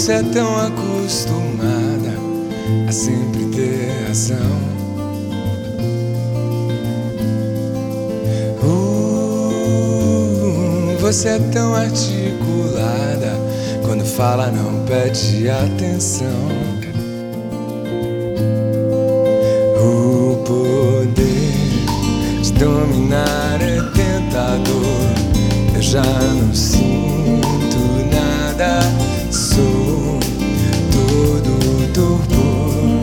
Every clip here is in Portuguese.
Você é tão acostumada a sempre ter razão. Você é tão articulada, quando fala não pede atenção. O poder de dominar é tentador. Eu já não sinto nada, sou todo torpor.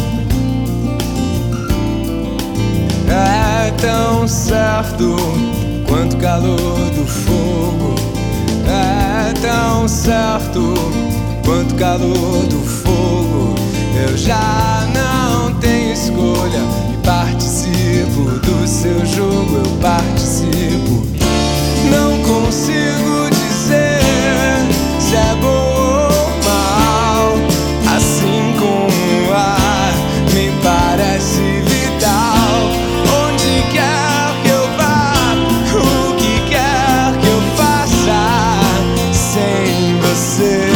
É tão certo quanto calor do fogo. É tão certo quanto calor do fogo. Eu já não tenho escolha e participo do seu jogo. Eu participo. Não consigo dizer se é bom ou mal. Assim como o ar me parece vital. Onde quer que eu vá, o que quer que eu faça, sem você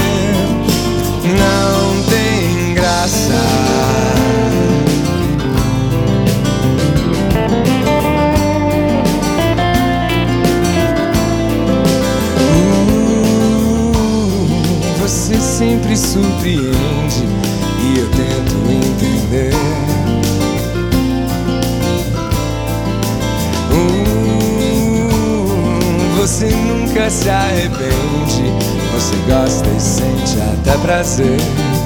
não tem graça. Você sempre surpreende e eu tento entender. Você nunca se arrepende, você gosta e sente até prazer.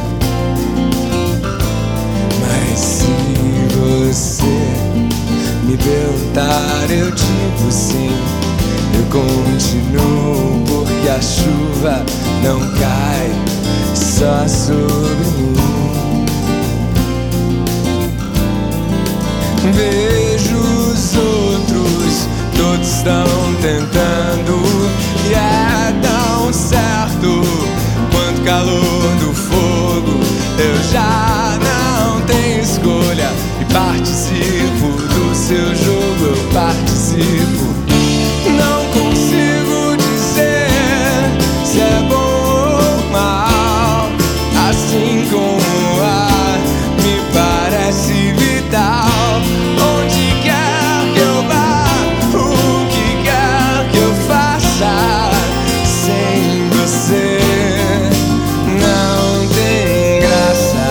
Mas se você me perguntar, eu digo sim. Eu continuo porque a chuva não cai só sobre mim. Vejo os outros, todos estão tentando, e é tão certo quanto calor do fogo. Eu já não tenho escolha e participo do seu jogo. Eu participo. Não consigo dizer se é bom ou mal. Assim como o ar me parece vital. Onde quer que eu vá, o que quer que eu faça, sem você não tem graça.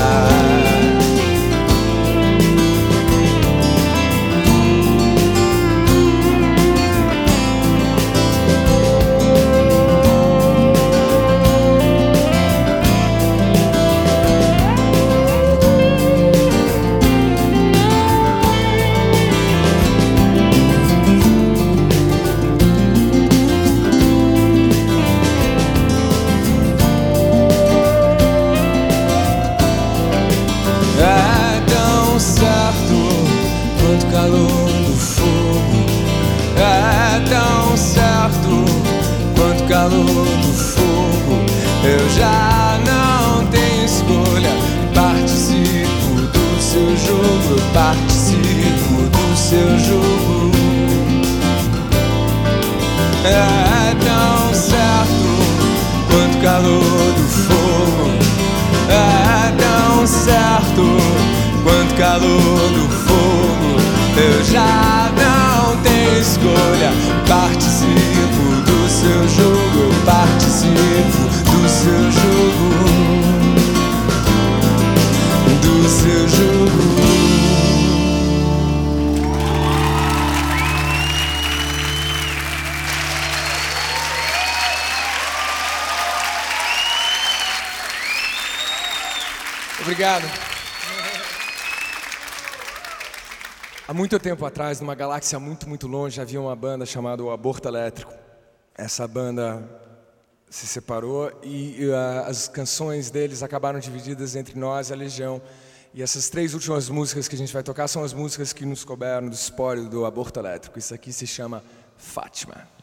É tão certo quanto calor do fogo. É tão certo quanto calor do fogo. Eu já não tenho escolha e participo do seu jogo. Eu participo do seu jogo. É tão certo quanto calor do fogo. É tão certo quanto calor do fogo. Eu já não tenho escolha, participo do seu jogo. Eu participo do seu jogo. Do seu jogo. Obrigado. Há muito tempo atrás, numa galáxia muito longe, havia uma banda chamada o Aborto Elétrico. Essa banda se separou e as canções deles acabaram divididas entre nós e a Legião. E essas 3 últimas músicas que a gente vai tocar são as músicas que nos couberam do espólio do Aborto Elétrico. Isso aqui se chama Fátima.